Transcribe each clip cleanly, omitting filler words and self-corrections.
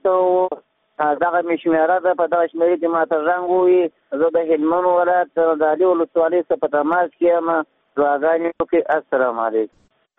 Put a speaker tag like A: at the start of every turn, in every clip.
A: دغه مې شمېره ده، په دغه شمېرې کې ما ته زنګ ووایي. زه د هلمند ولایت د علي ولسوالۍ څخه په تماس کې یم. دعاګانې وکړئ. السلام علیکم.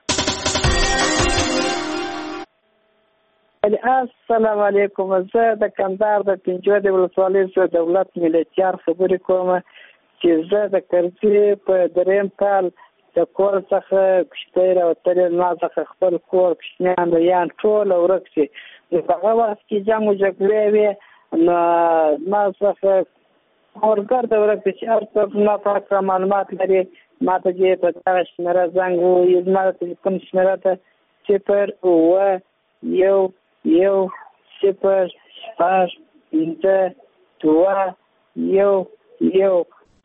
B: السلام علیکم. زه د کندهار د پنجوادي ولسوالۍ څخه دولت ملتیار خبرې کوم چې زه د کرزي په درېیم کال د کور څخه کښتۍ راوتلې، ما څخه خپل کور کوچنیان یان ټول ورک شي. په هغه وخت کې جنګ و جګړې وې، نو ما څخه کورګر د ورک چې هر څوک ما په معلومات لري ما ته چې په دغه شمېره زنګ ووایي. زما د تلیفون شمېره ده 0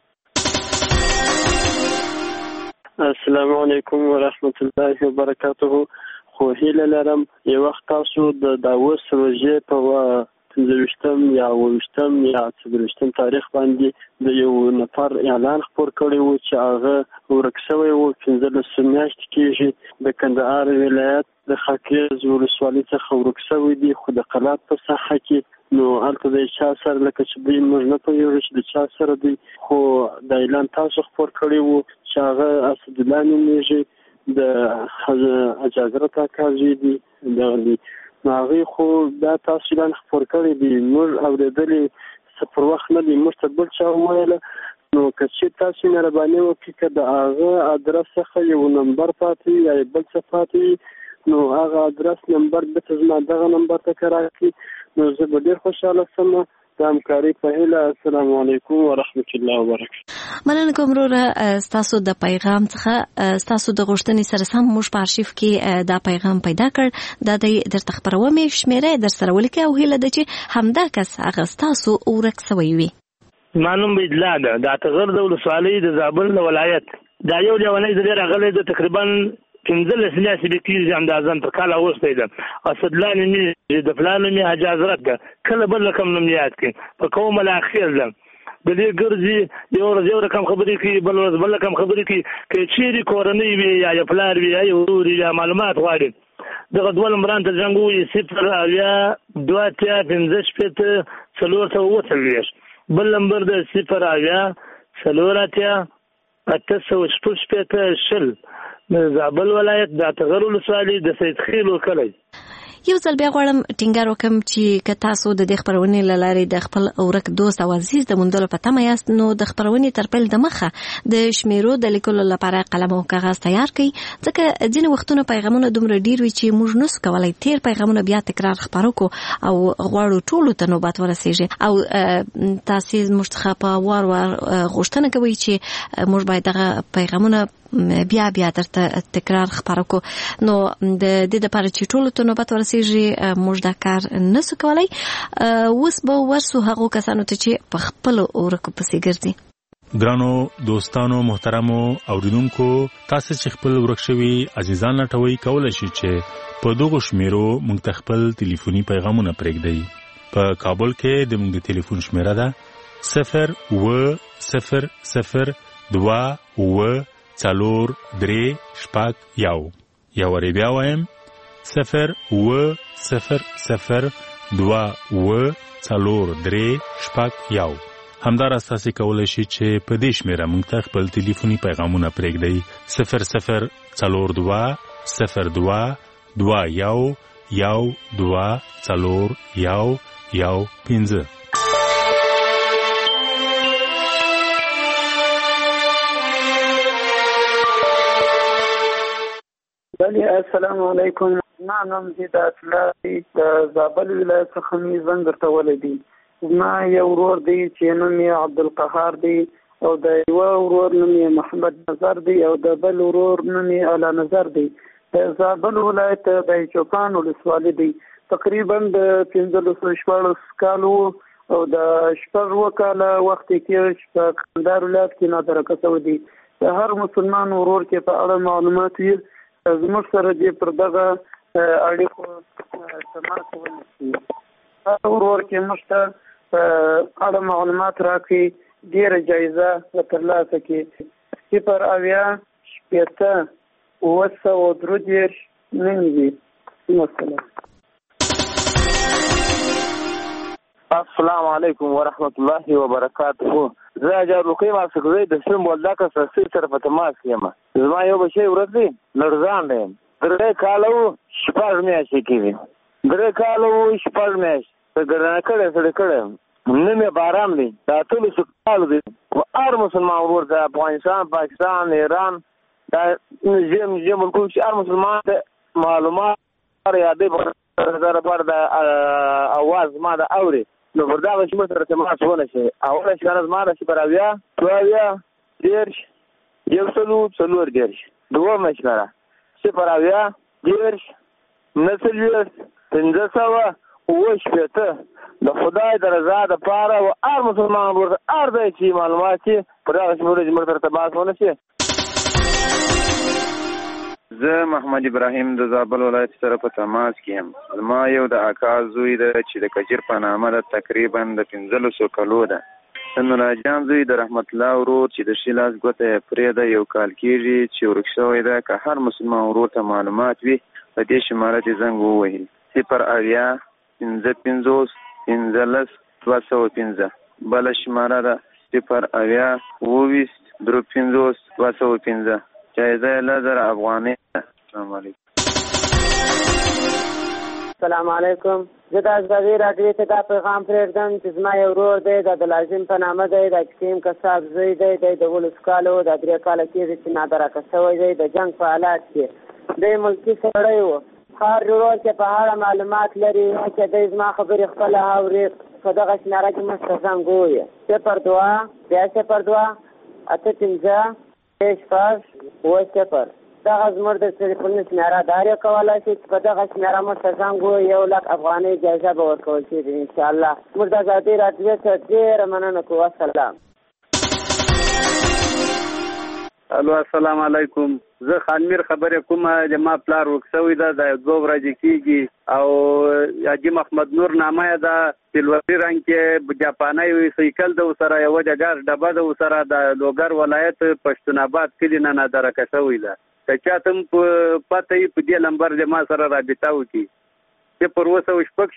C: السلام علیکم ورحمت الله وبرکاته. خو هیله لرم یو وخت تاسو د داوس روژې په 15 یا 20 یا 24 تاریخ باندې د یو نفر اعلان خپور کړی و چې هغه ورک شوی و. 15 میاشتې کېږي د کندهار ولایت د خاکریز ولسوالۍ څخه ورک شوی دی، خو د قلات په ساحه کې نو هلته د چا سره لکه چې دوی موږ نه پوهېږو چې د چا سره دی، خو د اعلان تاسو خپور کړی و چې هغه اسدالله نومېږي، د حجازرت اکا زوی دی دغه دی. نو هغوی خو دا تاسو اعلان خپور کړی دی، موږ اورېدلې څه پر وخت نه دی، موږ ته بل چا وویله. نو که چې تاسو مهرباني وکړئ که د هغه ادرس څخه یو نمبر پاتې یا بل څه پاتې نو هغه ادرس نمبر بېرته زما دغه نمبر ته که راکړي نو زه به ډېر خوشحاله شم. د همکارۍ په هیله. السلام علیکم ورحمت الله وبرکاته.
D: مننه کوم وروره ستاسو د پیغام څخه. ستاسو د غوښتنې سره سم موږ په ارشیف کې دا پیغام پیدا کړ. دا درته خپروم، شمېره در سره ولیکئ او هیله ده چې همدا کس هغه ستاسو ورک سوی وي.
E: ما نوم بیدلا ده، د اتغر د ولسوالۍ د زابل ولایت. دا یو لیونی زه ډېر راغلی ده، تقریبا 15 میاشتې به کېږي اندازاً تر کال اوستی ده. اسدالله نومېږي، د پلار نوم یې حجازرت ده، کله بل رقم نوم یاد کړي، په قوم الاخیر ده. د دې ګرځي یو ورځ یو رقم خبرې کوي، بل ورځ بل رقم خبرې کوي. که چیرې کورنۍ وي یا پلار وي یا ورور وي یا معلومات غواړي دغه دوه نمبران ته زنګ ووایي 0 بل نمبر ده 0 د زابل ولایت د اتغر ولسوالۍ د سید خیل کلی.
D: یو ځل بیا غواړم ټینګار وکړم چې که تاسو د دې خپرونې له لارې د خپل ورک دوست او عزیز د موندلو په تمه یاست نو د خپرونې تر پیل دمخه د شمیرو د لیکلو لپاره قلم او کاغذ تیار کړئ، ځکه ځینې وختونه پیغامونه دومره ډیر وي چې موږ نسو کولی تیر پیغامونه بیا تکرار خپاره کړو او غواړو ټولو ته نوبت ورسیږي او تاسو موږ څخه په وار غوښتنه کوئ چې موږ باید دغه پیغامونه بیا درته تکرار خپاره کو. نو د دې لپاره چې ټولو ته نوبت ورسیږي موږ دا کار نسو کولی. اوس به ورسو هغو کسانو ته چې په خپلو ورکو پسې ګرځي.
F: ګرانو دوستانو محترمو اوریدونکو، تاسو چې خپل ورک شوي عزیزان لټوي کولی شئ چې په دغو شمیرو موږ ته خپل ټلیفوني پیغامونه پرېږدئ. په کابل کې د موږ د ټلیفون شمیره ده 0-0-0-2-3-1. یا وری بیا وایم 0-0-0-2-3-1. همداراز تاسو کولی شئ چې په دې شمیره موږ ته خپل ټلیفوني پیغامونه پرېږدئ 0-0-02-2-1-1-2-4-1-1-5.
B: السلام علیکم. ما نوم زیدات لاری د زابل ولایت څخه مې زنګ درته ولیدی. ما یو ورور دی چې نوم یې عبدالقهار دی او د یو ورور نوم یې محمد نظر دی او د بل ورور نوم یې اعلی نظر دی. د زابل ولایت د چوپان ولسوالۍ دی. تقریبا د 1514 کالو او د 14 کاله وخت کې په کندهار ولایت کې نادرکه شوی دی. د هر مسلمان ورور کې په اړه معلومات یې زموږ سره دې پر دغه اړیکو تماس ونیسي. هر ورور کې موږ ته په اړه معلومات راکړي ډېره جایزه به ترلاسه کړي. 0-8-7-9 والسلام.
A: السلام علیکم ورحمت الله وبرکاته. زه جارلوقی ماسکزی د سیم ولداکه سرسی سره په تماس یم. زما یو بچی ورځ دی لړزان دی. 3 کاله و 6 میاشتې کېږي. 3 کاله و 6 میاشتې. څه ګرانه کړی سړی کړی نه مې بارام دی. دا ټولو سکالو دی. هر مسلمان ورور د افغانستان، پاکستان، ایران دا ژم ملکونو چې هر مسلمان ته معلومات یادې پر د اواز ما د اوري نو پر دغه چې موږ سره تماس ونه شي. اوله شکانه زما ده 0 2 10 1 10 دومه شکانه 0 10 90 500 د خدای د رضا د پاره او هر مسلمان ورته هر ځای چې معلومات چې پر دغه چې موږ سره تماس ونه شي.
G: زه محمد ابراهیم د زابل ولایت سره په تماس کې یم. زما یو د اکا زوی ده چې د کجیر په نامه ده، تقریبا د 15 کالو ده. د نوراجان زوی د رحمت الله ورور چې د شیلاس ګوته پرې ده 1 کال کېږي چې ورک شوی ده. که هر مسلمان ورور ته معلومات وي په دې شماره ته زنګ ووهي 0 55 15 205. بله شماره ده 0 20 55 205. جایزه لزر افغانی. السلام علیکم.
H: السلام علیکم. زه د ازادي راډیو ته دا پیغام پرېږدم چې زما یو ورور دی د لازم په نامه دی، د حکیم کساب زوی دی، د 12 کالو د 3 کاله کېږي چې نادرکه شوی دی د جنګ په حالات کې. دی ملکي سړی و. هر ورور چې په اړه معلومات لري چې دی زما خبرې خپله اوري په دغه شماره کې موږ ته زنګ ووایه 02 02 85 6 دغه زموږ د ټلیفون شماره داري کولی شي چې په دغه شماره موږ ته زنګ ووایي 1 لک افغانۍ جایزه به ورکول کېږي انشاءالله. موږ د ازادي راډیو څخه ډېره مننه کوو. السلام.
I: الو السلام علیکم. زه خانمیر خبرې کوم. د ما پلار وکسوي ده د 2 ورځې کېږي او حاجي محمد نور نامه ده، سلوري رنګ کې جاپاني سایکل ده سره یو د ګاز ډبه ده سره د لوګر ولایت پښتون آباد کلی نه نادرکه شوی ده. که چاته پته یې په دې نمبر د ما سره رابطه وکړي چې پر اوسه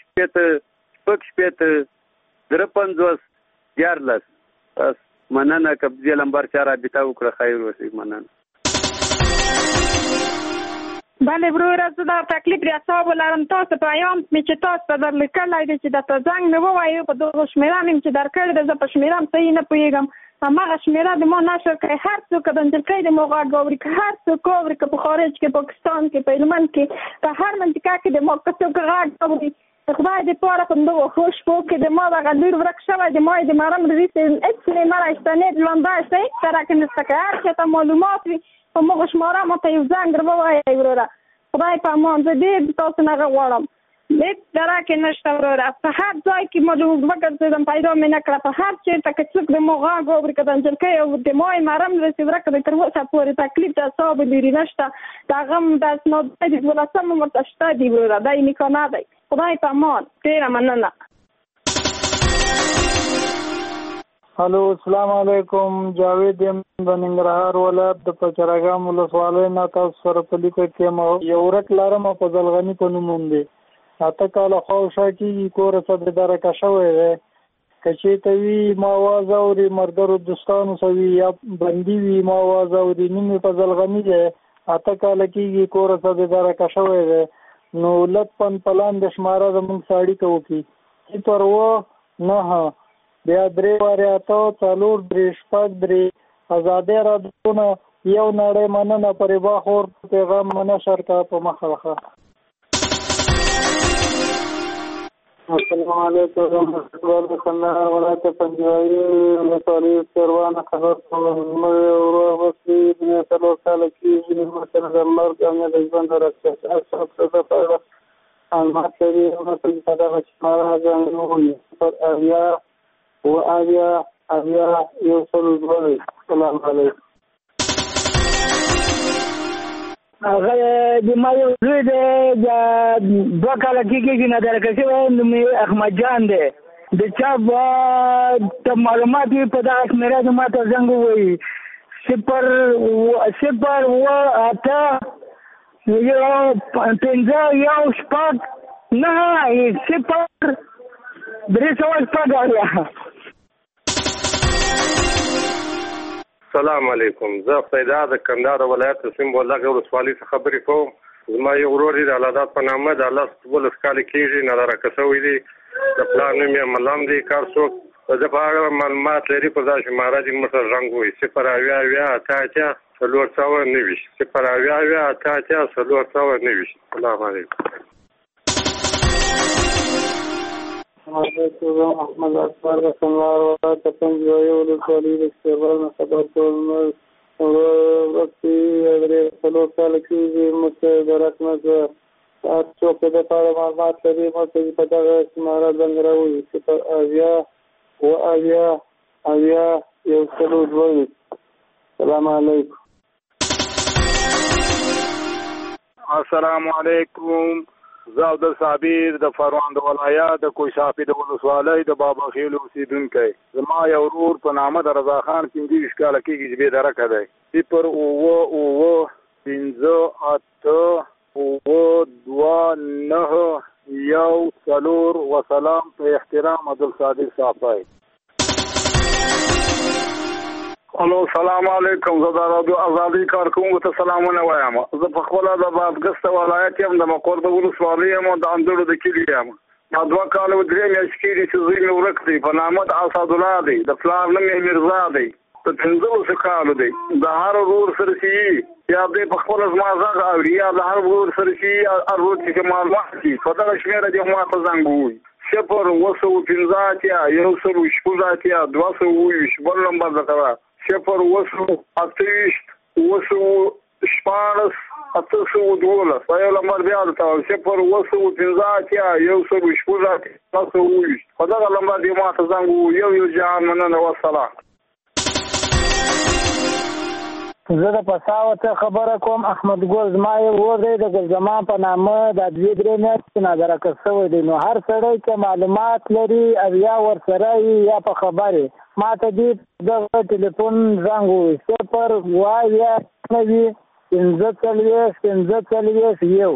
I: شپږ 53 14 مننه. که دې نمبر چا رابطه وکړه خیر وشي. مننه.
J: بله وروره زه دا تکلیف د اعصابو لرم. تاسو پیغام مې چې تاسو ته درلیکلی دی چې درته زنګ مې ووایو په دغه شمېره مې چې درکړې ده. زه په شمېره هم صحیح نه پوهېږم. هماغه شمېره د ما نشر کړئ. هر څوک که د نجلۍ د ما غږ اوري، که هر څوک اوري، که په خارج کې، پاکستان کې، په هلمند کې، په هر منطقه کې د ما که څوک غږ اوري، د خدای دپاره په دغو ښو شپو کې د ما دغه لور ورک شوی د ما د مرم رئیس هېڅ نه رایسته نه ژوندی شی سره کې نشته. که هر چېرته معلومات وي په مغه شماره ماته یو زنګ در ووایئ وروره. خدای په امان. زه ډېر د تاسو نه غواړم. هېڅ دره کې نشته وروره. په هر ځای کې ما وګرځېدم پیدا مې نه کړه. په هر چېرته که څوک د ما غږ اوري، که د نجلۍ او د ما یې مرم رسي ورکه دی تر اوسه پورې تکلیف د اعصابو لري نشته. د هغه هم د اسناد د 12 ورته شته دي وروره. دا یې نکانه دی. خدای په امان. ډېره مننه.
B: الو السلام علیکم. جاوید یم د ننګرهار ولایت د پچرګام ولسوالۍ نه تاسو سره په لیکه کې یو ورک لرم په ځلغني په نوم دی. 8 کاله خواوشا کېږي کور څه درکه شوی دی. که چېرته وي ما آواز اوري مردرو دوستانو سره وي یا بندي وي ما آواز اوري. نوم یې په ځلغني دی. 8 کاله کېږي کور څه درکه شوی دی. نو لطفا پلان د شماره زموږ سره اړیکه وکړي 0 9 بیا 3 8 4 3 6 3. ازادي راډیو نه یو نړۍ مننه پرې باخور پیغام منشر کا په مخه. السلام علیکم ورحمۃ اللہ وبرکاتہ. ولایت پنجابی ولسوالی سروانه خبر کوم او وسې د 3 کال کې د مسله د مرګ او د ژوند راځي اصل څه په اړه ماته یې نو په دغه شماره ځانګړي پر اویا و اویا یو څل دوه. السلام علیکم.
K: هغه د ما یو زوی دی د 2 کاله کېږي نادرکه شوی نوم یې احمد جان دی. د چا ته معلومات وي په دغه شمېره د ما ته زنګ ووایي 0 8 5 1 6 9 0
L: السلام علیکم. زه پیدا د کندهار ولایت سیم بولدک ولسوالۍ څخه خبرې کوم. زما یو ورور دی د الله په نامه د الله سبحانه وتعالى کېږي نظر کسوي دی د پلان نوم یې ملام دی کار څوک د په اړه معلومات لري په ځای مهاراج مصر رنگوي 0 سلور څاو نویش 0 سلور څاو نویش. السلام علیکم.
B: احمد اکبر رسنوار ولایت پنځوي ولسوالۍ د سیوان خبر کول ورته درې سلور کال کېږي مته درکنه تاسو په دې اړه معلومات لري مته په دغه مهاراج رنگوي 0 یو سلور دوی. السلام علیکم.
M: السلام علیکم. زه عبدالصابر د فروان د ولایت د کوشافي د ولسوالۍ د بابا خیل اوسیدونکی. زما یو ورور په نامه د رضا خان 25 کاله کېږي چې بېدرکه دی 0 وسلام په احترام عبدالصادق صافی. الو السلام علیکم. زه د رادیو ازادي کارکوونکو ته سلامونه وایم. زه په خپل د بادغیس ولایت یم د مقر د ولسوالۍ یم د اندړو د کلي یم. ما 2 کال و 3 میاشتې کېږي چې زوی مې ورک دی په نامه د اسد الله دی د پلار نوم یې میرزا دی په 15 کالو دی. د هر ورور سره چې یا دې په خپل زما غږ اوري یا د هر ورور سره چې ارور چې معلومات دي په دغه شمیره دې ما ته زنګ ووي 0 یو سل شپږ 220 بل نمبر درته 0 شپاړس 812 یو نمبر بیا درته 0 یو سل شپږ 220 په دغه نمبر دې ما ته زنګ ووي. یو جهان مننه والسلام.
K: زه د پساوت خبره کوم. احمد ګل زما یو ورور دی د ګلزمان په نامه د 2-3 میاشتې نادرکه شوی دی. نو هر سړی چې معلومات لري او یا ورسره یا په خبرې ما ته دې دغه ټلیفون زنګ ووي 0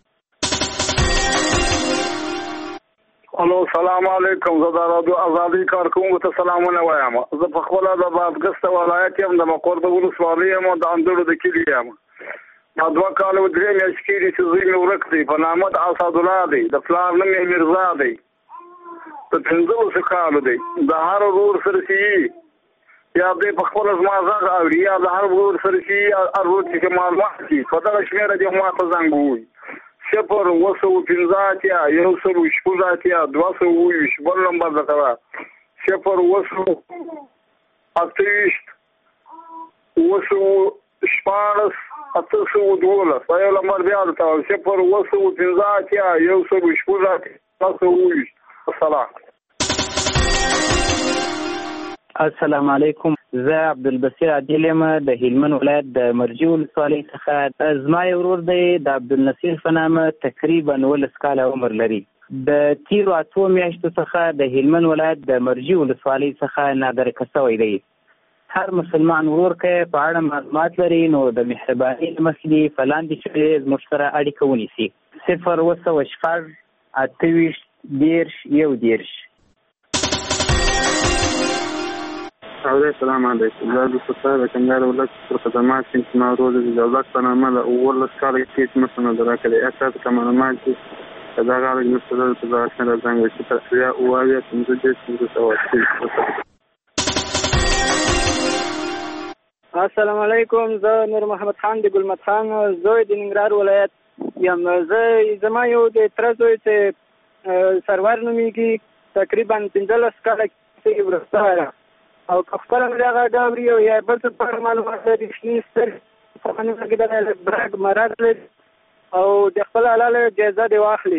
M: الو السلام علیکم. زه د رادیو ازادي کارکوونکو ته سلامونه وایم. زه په خپل د بادغیس ولایت یم د مقر د ولسوالۍ یم د اندړو د کلي یم. ما 2 کال و 3 میاشتې کېږي چې زوی مې ورک دی په نامه د اسد الله دی د پلار نوم یې میرزا دی په 15 کالو دی. د هر ورور سره چې یا دې په خپل زما غږ اوري یا د هر ورور سره چې ارور چې معلومات دي په دغه شمیره دې ما ته زنګ ووي 0 یو سل شپږ 220 بل نمبر درته 0 شپاړس 812 یو نمبر بیا درته 0 یو سل شپږ 220. السلام.
N: السلام علیکم. زه عبدالبصیر عادل یم د هلمند ولایت د مرجی ولسوالۍ څخه. زما یو ورور دی د عبدالنصیر په نامه تقریبا 19 کاله عمر لري. د تیرو 8 میاشتو څخه د هلمند ولایت د مرجی ولسوالۍ څخه نادرکه شوی دی. هر مسلمان ورور که په اړه معلومات لري نو د مهربانۍ له مخې دې په لاندې شمېرې زموږ سره اړیکه ونیسي 0
O: السلام علیکم. زه د ستاره د کندهار ولایت پر خدمات کې ناروز د دولت په نامه د 19 کال کې مسنه درکړې اساس معلومات چې دا غواړي چې د ځان څنګه چې تاسو او اویا څنګه
P: السلام علیکم. زه نور محمد خان د ګل متخان زوی د ننګرهار ولایت یم. زما یو د تر زوی چې سرور نومیږي تقریبا 15 کال کې ورسره او خپل هغه ډاوري او یا بل څه په معلومات لري شنیستر په باندې کې د برګ مراد او د خپل حلاله جایزه دی واخلي.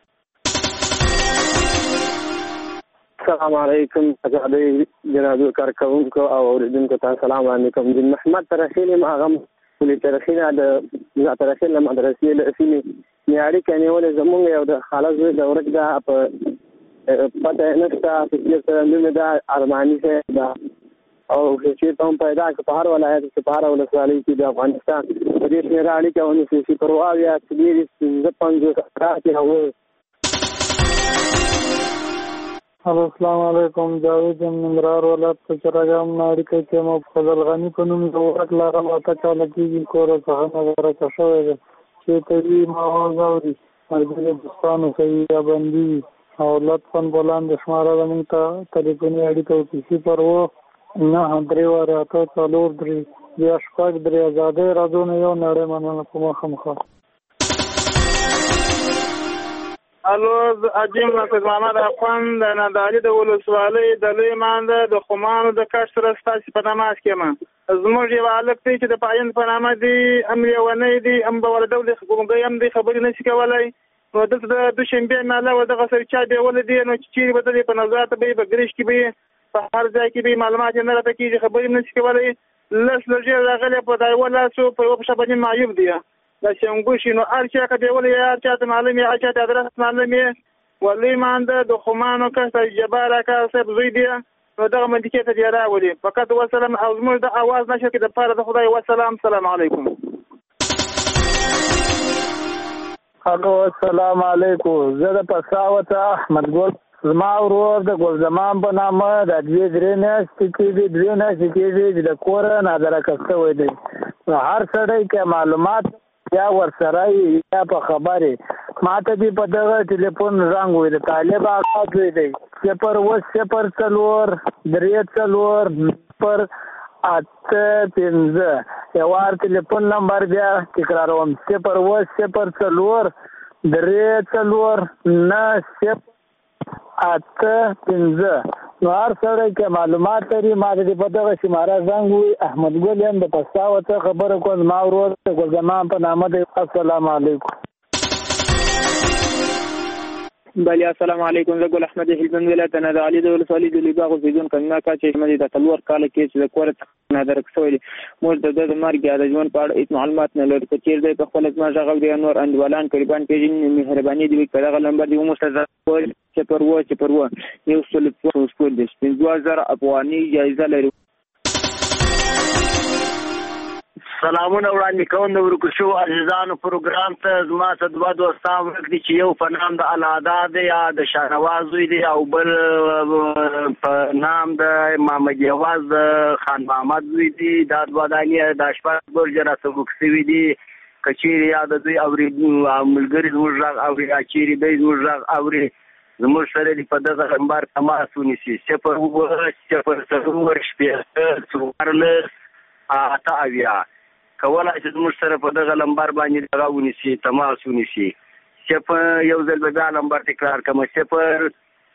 Q: السلام علیکم. جناب کارکونکو او اوریدونکو ته سلام علیکم. د محمد ترخیل ماغم ولې ترخیل د ترخیل مدرسې له اسمي معیاري کني ولې زمونږ یو د خالص د ورک دا په پته نشته چې څنګه دا ارمانی څه دا او چې تم پیدا په هر ولایت کې په هر ولسوالۍ کې د افغانستان په دې شمیر اړیکه ونیسي چې پروايا چې 15 راځي او
B: السلام علیکم. جاوید ننګرهار ولایت په چراګام نه اړیکه کوم. فضل غني په نوم د ورک لاره واته کاله کېږي کور څخه مبارکه شوی دی چې طبي ماحول اوري ملګري دوستانو صحیح یا بندي او لطفا بلان د شماره زموږ ته ټلیفوني اړیکه وکړي 0 بیا شپږ درې ازادۍ راډیو نه یو نړۍ مننه په مخه.
R: الو عظیم ناصر محمد افغان د نادعلي د ولسوالۍ د لوی مانده د خمانو د کشت سره ستاسې په نماز کې ما زموږ یو هلک دی چې د پایند په نامه دی هم لیونی دی هم به ورډول ګونګی هم دی خبرې نشي کولی نو دلته د دوشنبې ماله و دغه سره چا بیولی دی نو چې چیرې به دلې په نظارت به یې په ګریش کې به یې په هر ځای کې به یې معلومات یې نه راته کېږي خبرې هم نشي کولی لس لږې راغلی په دا یوه لاسو په یوه پښه باندې معیوب دی دا شنګوشي نو هر چا که بیولی یې هر چا ته معلوم یې هر چا ته ادرس معلوم یې ولوی مانده د خمانو کس جبار اکا صاحب زوی دی نو دغه منطقې ته دی راولي فقط وسلام او زموږ د اواز نشر کې د پاره د خدای وسلام. سلام علیکم.
K: الو السلام علیکم. زه د پساوت احمد ګل زما ورور د ګل زمان په نامه د 2 میاشتې کېږي د کور نادرکه شوی دی. هر سړی که معلومات یا ورسره یا په خبرې ما ته دې په دغه ټلیفون زنګ وي د طالب آقا دوی دی 08043 یو وار ټلیفون نمبر بیا تکراروم 08043 نو هر سړی که معلومات لري ما ته دې په دغه شماره زنګ وي. احمد ګل یم د پساوه څخه خبره کوم زما ورور ګل زمان په نامه دی. السلام علیکم.
N: بله السلام علیکم. زه ګل احمد هلمند ولایت نادعلي د ولسوالۍ د لوی باغ اوسېدونکی یم. چې مې د 4 کاله کې چې د کور څخه نادرک شوی دی موږ د مرګ یا د ژوند په اړه هېڅ معلومات نه لرو. که چېرې دی په خپله زما غږ اوري یا نور انډیوالان قریبان پېژني مهرباني دې وکړي که دغه نمبر دې وموږ 0 افغاني جایزه لري.
S: سلامونه وړاندې کوم د ورکو شو عزیزانو پروګرام ته. زما څه دوه دوستان ورک دي چې یو په نام د الادا دی یا د شاهنواز زوی دی او بل په نام د محمد یواز د خان محمد زوی دی. دا دوه دانې د شپږ برجه راڅه ورک شوي دي. که چیرې یا د دوی ملګري زموږ غږ اوري یا چیرې دی زموږ غږ اوري زموږ سره دې په دغه نمبر تماس ونیسي 0 کولای چې زموږ سره په دغه نمبر باندې دغه ونیسي تماس ونیسي. یو ځل به دا نمبر تکرار کړم 0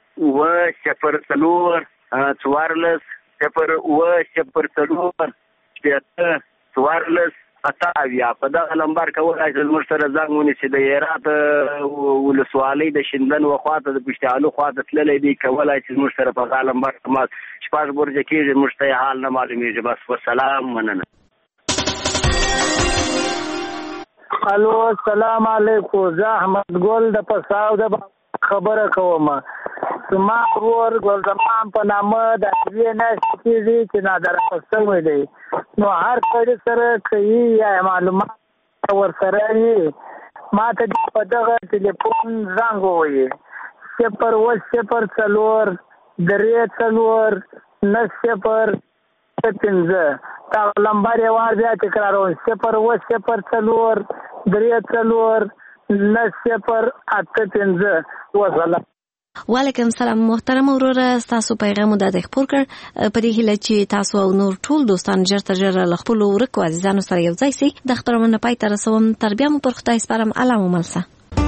S: په دغه نمبر کولای چې زموږ سره زنګ ونیسي. د هرات ولسوالۍ د شندن وخواته د پشتالو خواته تللی دی کولای چې زموږ سره په دغه نمبر تماس 6 برجه کېږي زموږ ته حال نه معلومېږي. بس وسلام مننه.
K: الو السلام علیکم. زه احمد ګل د پساو د خبره کوم. زما ورور ګل زمان په نامه د 2 میاشتې کېږي چې نادرکه شوی دی نو هر سړي سره کوي یا معلومات ورسره وي ما ته په دغه ټلیفون زنګ ووایي 0 دا لمبر یې وار بیا تکراروم 0 وسلام.
D: وعلیکم السلام محترم وروره تاسو پیغام د خپور کړ په دې هیله چې تاسو او نور ټول دوستان ژر تر ژره له خپل ورکو عزیزانو سره یو ځای شي. د خبرونه پای ته رسوم. تر بیا مو پر خدای سپارم. الله مو ملسه.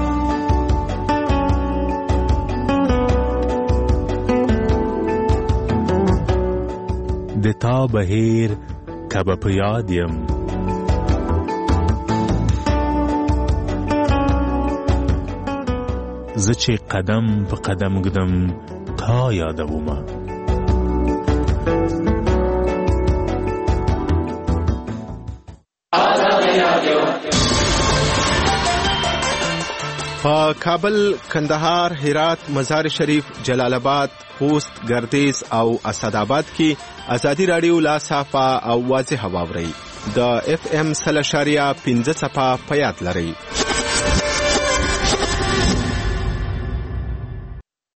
F: د تا بهیر کبه په یاد یم زه چې قدم په قدم ږدم تا یادومه
T: په کابل، کندهار، هرات، مزار شریف، جلال آباد، خوست، ګردیز او اسداباد کې ازادي رادیو لا صافه او واضح واوري د FM 0.5 په یاد لري.